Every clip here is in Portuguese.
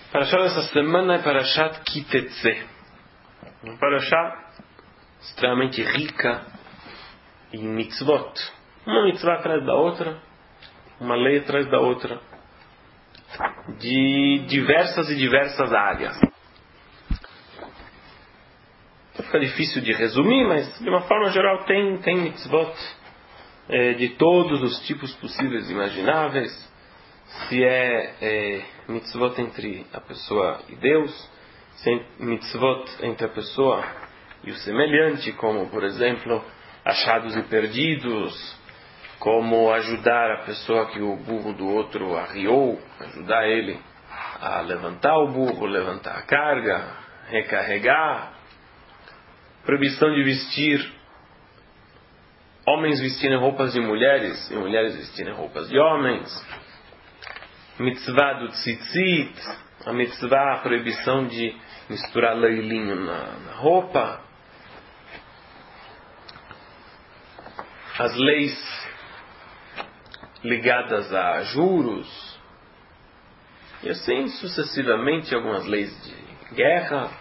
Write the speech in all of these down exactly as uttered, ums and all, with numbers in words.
Parashá dessa semana é Parashat Ki Tetzeh. Uma Parashá extremamente rica em mitzvot. Uma mitzvah atrás da outra, uma lei atrás da outra, de diversas e diversas áreas. Fica difícil de resumir, mas de uma forma geral tem, tem mitzvot é, de todos os tipos possíveis e imagináveis. Se é, é mitzvot entre a pessoa e Deus, se é mitzvot entre a pessoa e o semelhante, como por exemplo achados e perdidos, como ajudar a pessoa que o burro do outro arriou, ajudar ele a levantar o burro, levantar a carga, recarregar, proibição de vestir, homens vestirem roupas de mulheres e mulheres vestirem roupas de homens, mitzvah do tzitzit, a mitzvah, a proibição de misturar leilinho na, na roupa, as leis ligadas a juros, e assim sucessivamente algumas leis de guerra,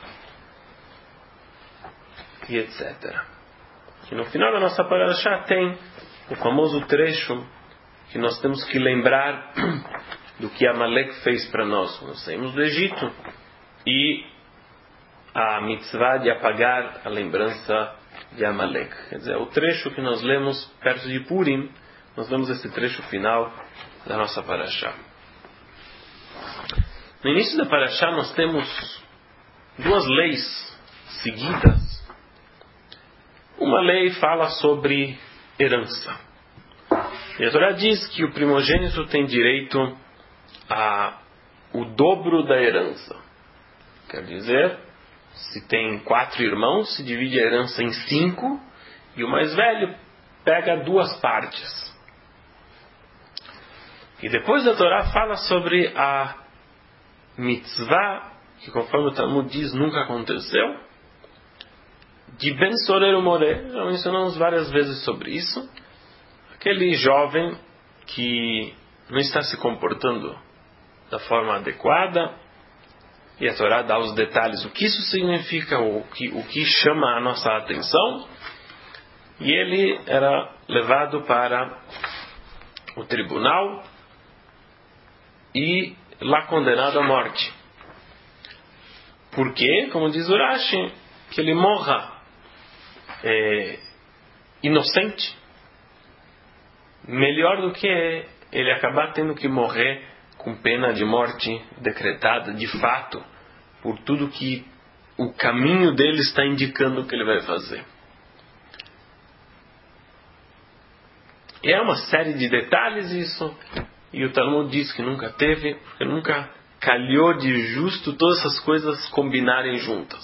e etcétera. E no final da nossa parashá tem o famoso trecho que nós temos que lembrar do que Amalek fez para nós quando saímos do Egito, e a mitzvah de apagar a lembrança de Amalek. Quer dizer, o trecho que nós lemos perto de Purim, nós lemos esse trecho final da nossa parashá. No início da parashá nós temos duas leis seguidas. Uma lei fala sobre herança. E a Torá diz que o primogênito tem direito a o dobro da herança. Quer dizer, se tem quatro irmãos, se divide a herança em cinco, e o mais velho pega duas partes. E depois a Torá fala sobre a mitzvah, que conforme o Talmud diz, nunca aconteceu, de Ben Sorer Umoreh. Já mencionamos várias vezes sobre isso. Aquele jovem que não está se comportando da forma adequada, e a Torá dá os detalhes, o que isso significa, o que, o que chama a nossa atenção, e ele era levado para o tribunal e lá condenado à morte. Por quê? Como diz Urashi, que ele morra é, inocente, melhor do que ele acabar tendo que morrer com pena de morte decretada de fato, por tudo que o caminho dele está indicando que ele vai fazer. E é uma série de detalhes isso, e o Talmud diz que nunca teve, porque nunca calhou de justo todas essas coisas combinarem juntas.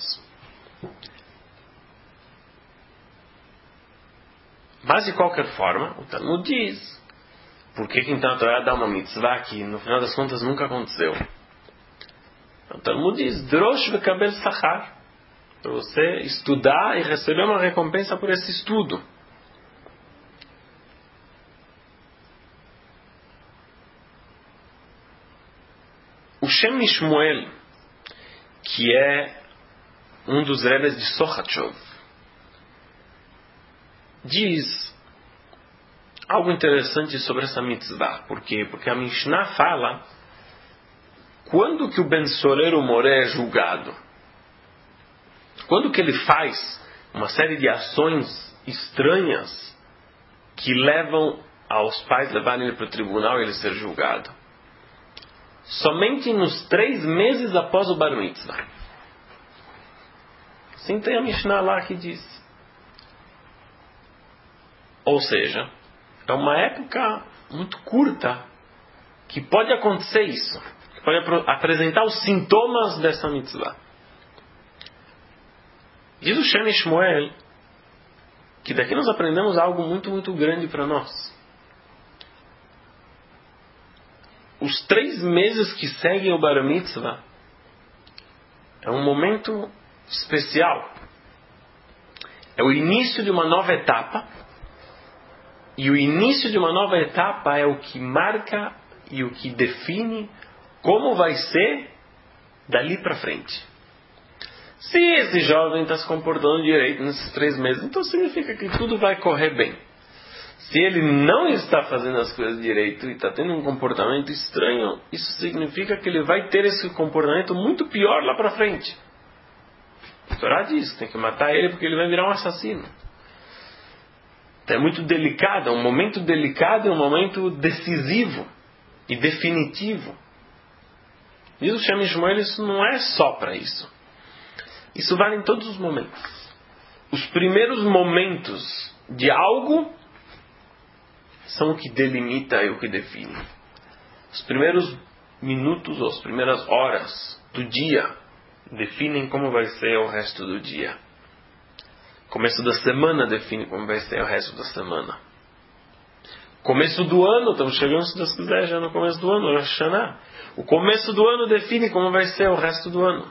Mas de qualquer forma, o Talmud diz, por que então a Torá dá uma mitzvah que no final das contas nunca aconteceu? O Talmud diz, Drosh vekabel sachar, para você estudar e receber uma recompensa por esse estudo. O Shem Mishmuel, que é um dos rebes de Sochachov, diz algo interessante sobre essa mitzvah. Por quê? Porque a Mishnah fala quando que o Ben Sorer Umoreh é julgado. Quando que ele faz uma série de ações estranhas que levam aos pais levarem ele para o tribunal e ele ser julgado. Somente nos três meses após o Bar Mitzvah. Assim tem a Mishnah lá que diz. Ou seja, é uma época muito curta que pode acontecer isso, que pode ap- apresentar os sintomas dessa mitzvah. Diz o Shem Shmuel que daqui nós aprendemos algo muito, muito grande para nós. Os três meses que seguem o Bar Mitzvah é um momento especial. É o início de uma nova etapa. E o início de uma nova etapa é o que marca e o que define como vai ser dali para frente. Se esse jovem está se comportando direito nesses três meses, então significa que tudo vai correr bem. Se ele não está fazendo as coisas direito e está tendo um comportamento estranho, isso significa que ele vai ter esse comportamento muito pior lá para frente. A Torá diz, tem que matar ele porque ele vai virar um assassino. Então é muito delicado, é um momento delicado, é um momento decisivo e definitivo. Diz o Shem Shmuel, isso não é só para isso. Isso vale em todos os momentos. Os primeiros momentos de algo são o que delimita e o que define. Os primeiros minutos ou as primeiras horas do dia definem como vai ser o resto do dia. O começo da semana define como vai ser o resto da semana. Começo do ano, estamos chegando, se Deus quiser, já no começo do ano, Rosh Hashanah. O começo do ano define como vai ser o resto do ano.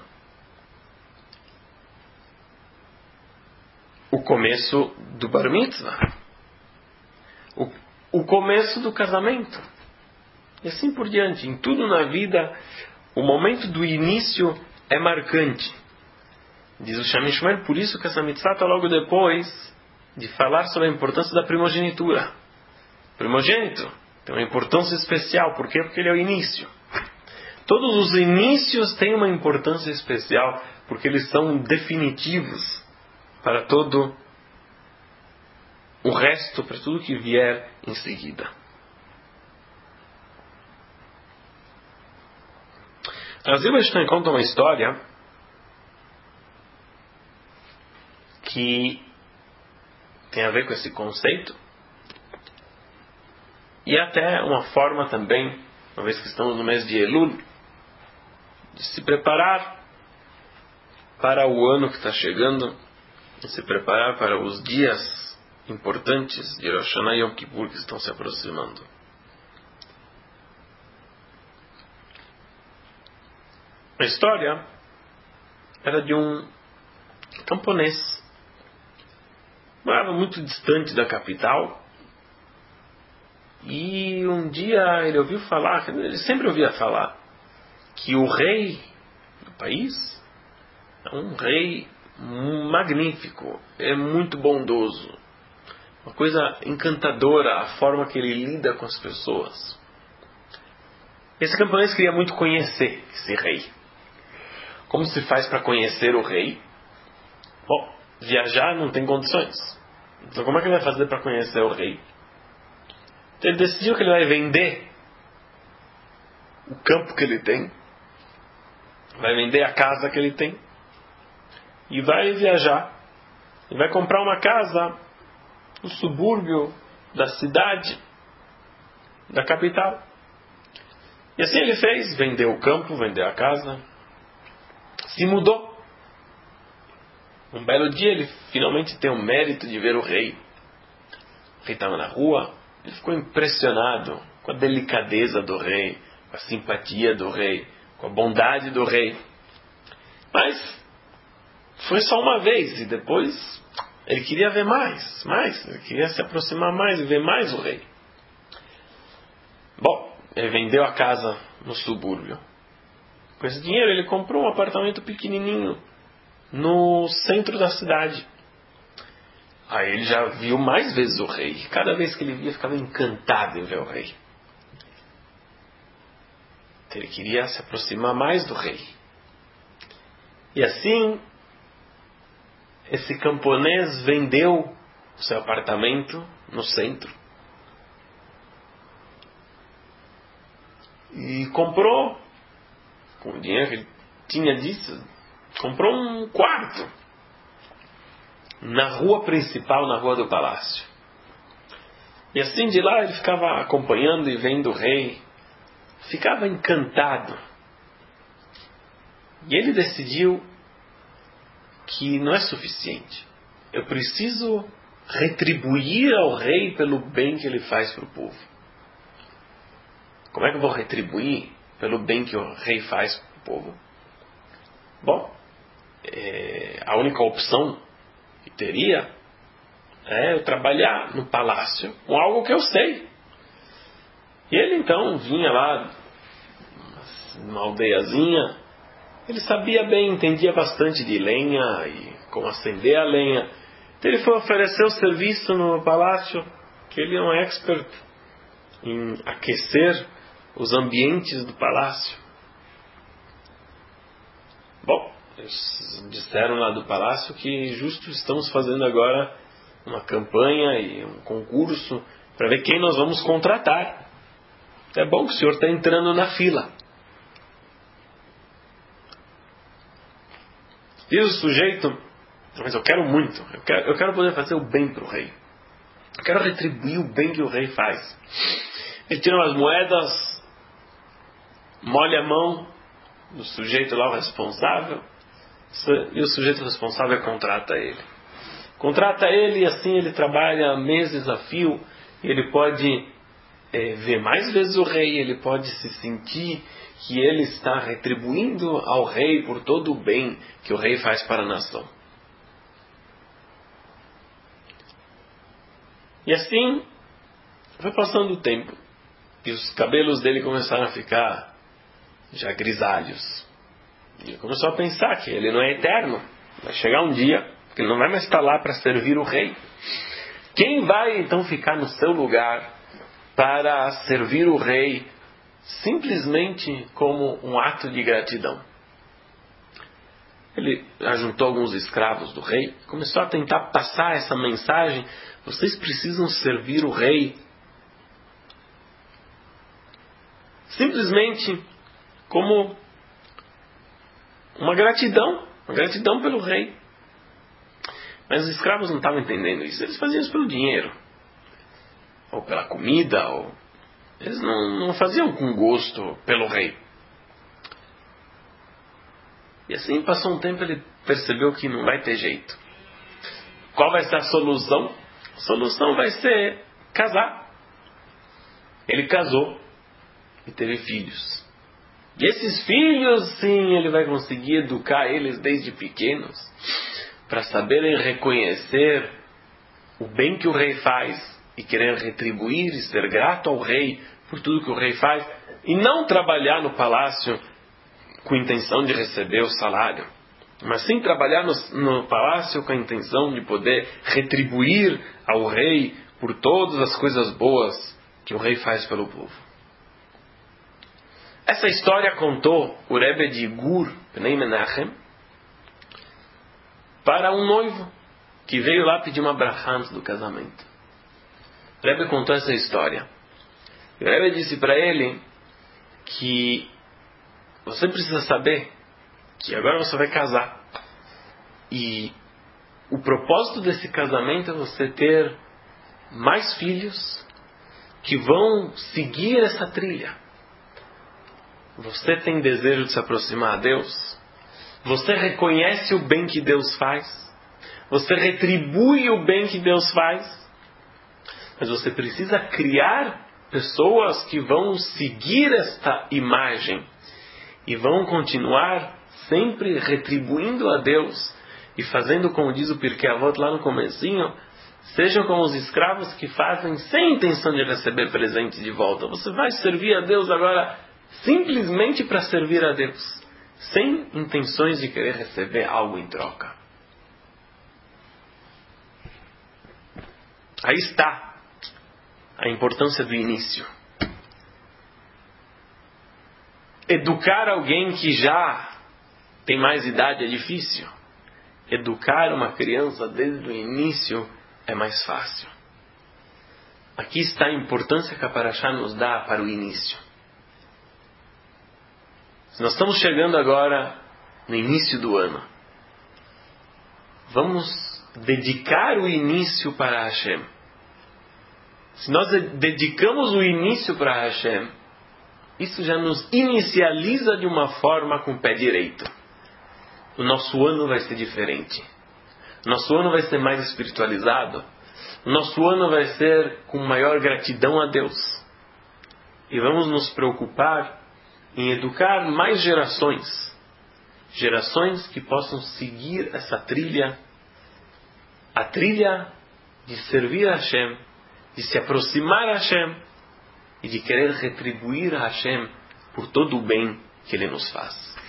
O começo do Bar Mitzvah. O, o começo do casamento. E assim por diante. Em tudo na vida, o momento do início é marcante. Diz o Shem Shmuel, por isso que essa mitzvah está logo depois de falar sobre a importância da primogenitura. Primogênito tem uma importância especial. Por quê? Porque ele é o início. Todos os inícios têm uma importância especial porque eles são definitivos para todo o resto, para tudo que vier em seguida. Razil Einstein conta uma história que tem a ver com esse conceito e até uma forma também, uma vez que estamos no mês de Elul, de se preparar para o ano que está chegando, de se preparar para os dias importantes de Rosh Hashanah e Yom Kippur que estão se aproximando. A história era de um camponês. Morava muito distante da capital. E um dia ele ouviu falar, ele sempre ouvia falar, que o rei do país é um rei magnífico, é muito bondoso. Uma coisa encantadora a forma que ele lida com as pessoas. Esse camponês queria muito conhecer esse rei. Como se faz para conhecer o rei? Bom, viajar não tem condições. Então como é que ele vai fazer para conhecer o rei? Então ele decidiu que ele vai vender o campo que ele tem, vai vender a casa que ele tem e vai viajar. E vai comprar uma casa no subúrbio da cidade, da capital. E assim ele fez, vendeu o campo, vendeu a casa, se mudou. Um belo dia ele finalmente tem o mérito de ver o rei. O rei estava na rua, ele ficou impressionado com a delicadeza do rei, com a simpatia do rei, com a bondade do rei. Mas foi só uma vez e depois ele queria ver mais, mais, ele queria se aproximar mais e ver mais o rei. Bom, ele vendeu a casa no subúrbio. Com esse dinheiro ele comprou um apartamento pequenininho no centro da cidade. Aí ele já viu mais vezes o rei. Cada vez que ele via, ficava encantado em ver o rei. Então ele queria se aproximar mais do rei. E assim, esse camponês vendeu o seu apartamento no centro. E comprou, com o dinheiro que ele tinha disso, comprou um quarto na rua principal, na rua do palácio. E assim de lá ele ficava acompanhando e vendo o rei. Ficava encantado. E ele decidiu que não é suficiente. Eu preciso retribuir ao rei pelo bem que ele faz para o povo. Como é que eu vou retribuir pelo bem que o rei faz para o povo? Bom, é, a única opção que teria é eu trabalhar no palácio com algo que eu sei. E ele então vinha lá numa aldeiazinha Ele sabia bem, entendia bastante de lenha e como acender a lenha. Então ele foi oferecer o serviço no palácio, que ele é um expert em aquecer os ambientes do palácio. Bom, eles disseram lá do palácio que justo estamos fazendo agora uma campanha e um concurso para ver quem nós vamos contratar. É bom que o senhor está entrando na fila. Diz o sujeito: mas eu quero muito, eu quero, eu quero poder fazer o bem para o rei. Eu quero retribuir o bem que o rei faz. Ele tira umas moedas, molha a mão do sujeito lá, o responsável, e o sujeito responsável contrata ele. Contrata ele e assim ele trabalha meses a fio, e ele pode é, ver mais vezes o rei, ele pode se sentir que ele está retribuindo ao rei por todo o bem que o rei faz para a nação. E assim foi passando o tempo, e os cabelos dele começaram a ficar já grisalhos. E ele começou a pensar que ele não é eterno. Vai chegar um dia que ele não vai mais estar lá para servir o rei. Quem vai então ficar no seu lugar para servir o rei simplesmente como um ato de gratidão? Ele ajuntou alguns escravos do rei, começou a tentar passar essa mensagem: vocês precisam servir o rei simplesmente como uma gratidão, uma gratidão pelo rei. Mas os escravos não estavam entendendo isso. Eles faziam isso pelo dinheiro, ou pela comida, ou eles não, não faziam com gosto pelo rei. E assim passou um tempo, ele percebeu que não vai ter jeito. Qual vai ser a solução? A solução vai ser casar. Ele casou e teve filhos. E esses filhos, sim, ele vai conseguir educar eles desde pequenos, para saberem reconhecer o bem que o rei faz e querer retribuir e ser grato ao rei por tudo que o rei faz, e não trabalhar no palácio com a intenção de receber o salário, mas sim trabalhar no, no palácio com a intenção de poder retribuir ao rei por todas as coisas boas que o rei faz pelo povo. Essa história contou o Rebbe de Gur Bnei Menachem para um noivo que veio lá pedir uma brachá antes do casamento. O Rebbe contou essa história. O Rebbe disse para ele que você precisa saber que agora você vai casar. E o propósito desse casamento é você ter mais filhos que vão seguir essa trilha. Você tem desejo de se aproximar a Deus? Você reconhece o bem que Deus faz? Você retribui o bem que Deus faz? Mas você precisa criar pessoas que vão seguir esta imagem e vão continuar sempre retribuindo a Deus e fazendo, como diz o Pirkei Avot lá no comecinho, sejam como os escravos que fazem sem intenção de receber presente de volta. Você vai servir a Deus agora simplesmente para servir a Deus, sem intenções de querer receber algo em troca. Aí está a importância do início. Educar alguém que já tem mais idade é difícil. Educar uma criança desde o início é mais fácil. Aqui está a importância que a Parashá nos dá para o início. Nós estamos chegando agora no início do ano. Vamos dedicar o início para Hashem. Se nós dedicamos o início para Hashem, isso já nos inicializa de uma forma com o pé direito. O nosso ano vai ser diferente. O nosso ano vai ser mais espiritualizado. O nosso ano vai ser com maior gratidão a Deus. E vamos nos preocupar em educar mais gerações. Gerações que possam seguir essa trilha. A trilha de servir a Hashem, de se aproximar a Hashem e de querer retribuir a Hashem por todo o bem que Ele nos faz.